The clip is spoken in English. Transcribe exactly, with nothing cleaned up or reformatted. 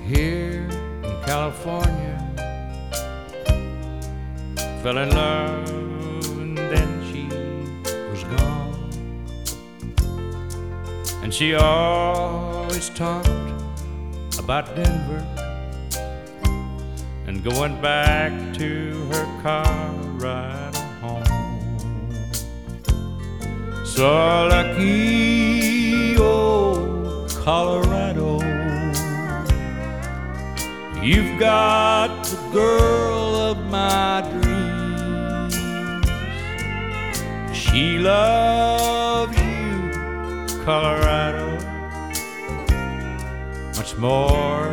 here in California. Fell in love and then she was gone. And she always talked about Denver and going back to her car ride home. So lucky old Colorado, you've got the girl of my dreams. She loves you, Colorado, much more